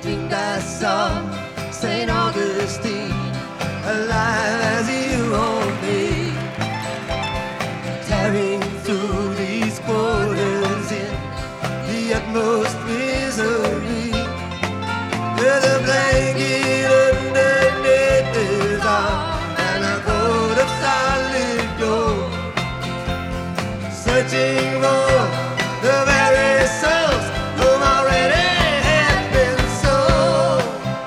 think I saw St. Augustine, alive as you or me, tearing through these quarters in the utmost misery, with a blanket underneath his arm and a coat of solid gold, searching for the very souls whom already had been sold.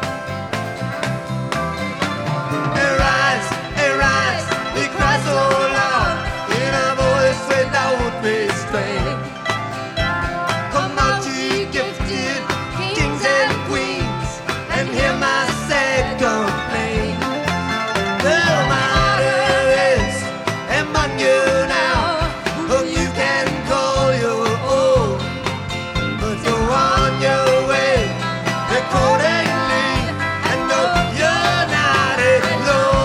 Arise, we cry so loud in a voice without restraint. Come out, ye gifted kings and queens, and hear my sad complaint. The matter is among you now, whom you can call your own, but go on your way accordingly, and know you're not alone.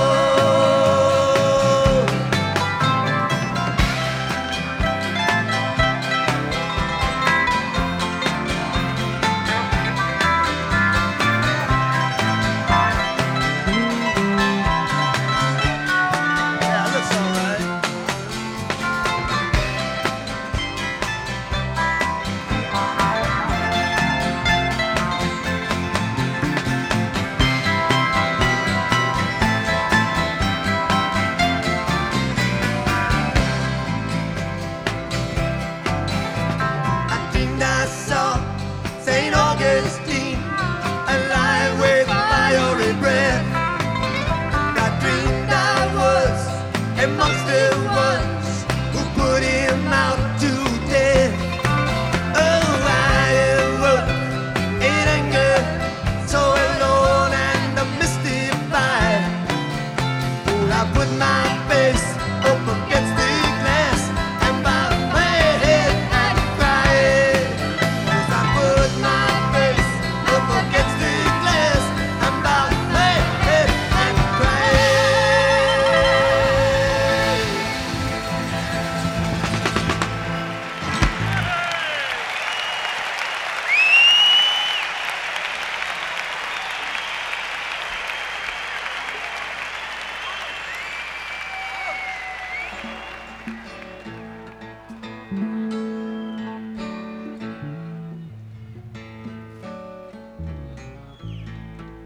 Yeah, looks all right. I think I saw